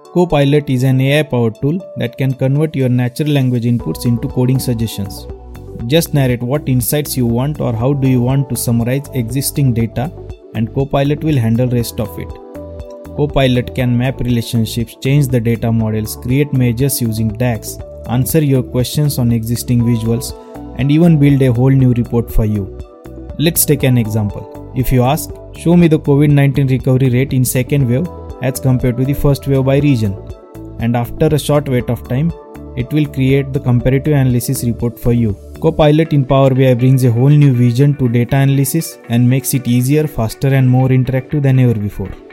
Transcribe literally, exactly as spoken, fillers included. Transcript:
Copilot is an A I-powered tool that can convert your natural language inputs into coding suggestions. Just narrate what insights you want or how do you want to summarize existing data, and Copilot will handle rest of it. Copilot can map relationships, change the data models, create measures using D A X, answer your questions on existing visuals, and even build a whole new report for you. Let's take an example. If you ask, show me the COVID nineteen recovery rate in second wave as compared to the first wave by region, and after a short wait of time, it will create the comparative analysis report for you. Copilot in Power B I brings a whole new vision to data analysis and makes it easier, faster and more interactive than ever before.